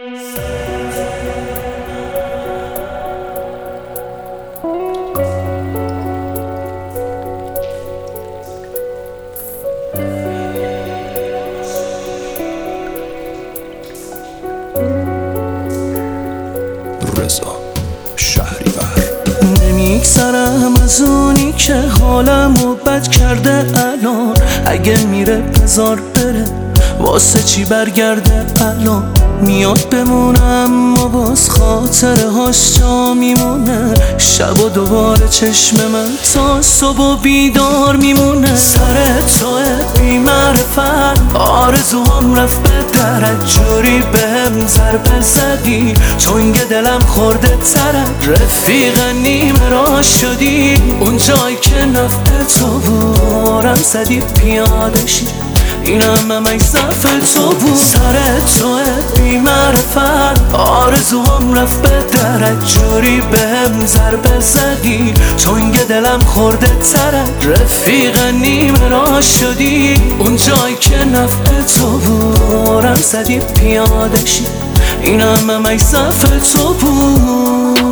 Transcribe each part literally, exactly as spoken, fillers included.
رضا شهریور. نمیگذرم از اونی که حالمو بد کرده الان، اگه میره بذار بره، واسه چی برگرده الان؟ میاد بمونم و باز خاطره هاش جا میمونه، شب و دوباره چشم من تا صبح و بیدار میمونه. سر توه بی معرفت، آرزوام رفت به درت، جوری بهم ضربه زدی چونگ دلم خورده ترک. رفیق نیمه راه شدی اون جایی که نفع تو بارم زدی پیاده شی، این همه مکسف تو بود. سر توه بی معرفت، آرزوام رفت به درک، جوری بهم ضربه زدی چونگ دلم خورده ترک. رفیق نیمه راه شدی اون جایی که نفع تو بارم زدی پیاده شی، این همه مکسف تو بود.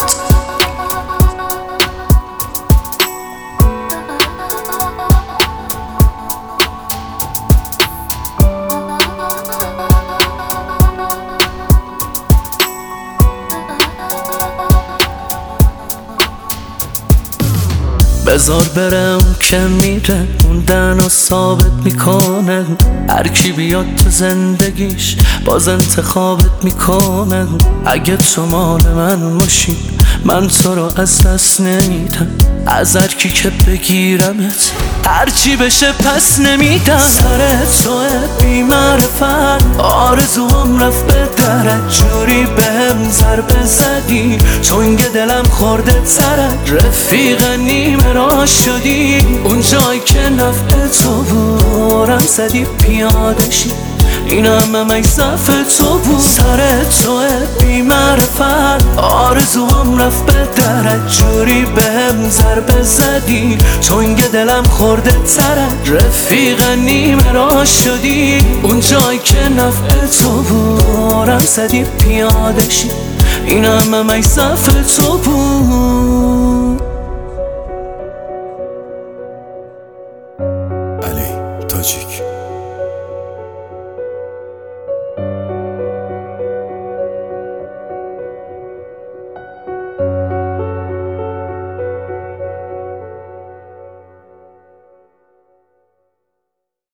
بذار برم که میره، موندن و ثابت میکنه، هر کی بیاد تو زندگیش باز انتخابت میکنه. اگه تو مال من باشی من تو رو از دست نمیدم، از هر کی که بگیرمت هر چی بشه پس نمیدم. سر توه بی معرفت، آرزوام رفت به درک، جوری بهم ضربه زدی چونگ دلم خورده ترک. رفیق نیمه راه شدی اون جایی که نفع تو بارم زدی پیاده شی، این همه مکسف تو بود. سر توه بی معرفت، آرزوام رفت به درک، جوری بهم ضربه زدی چونگ دلم خورده ترک. رفیق نیمه راه شدی اون جایی که نفع تو بارم زدی پیاده شی، این همه مکسف تو بود.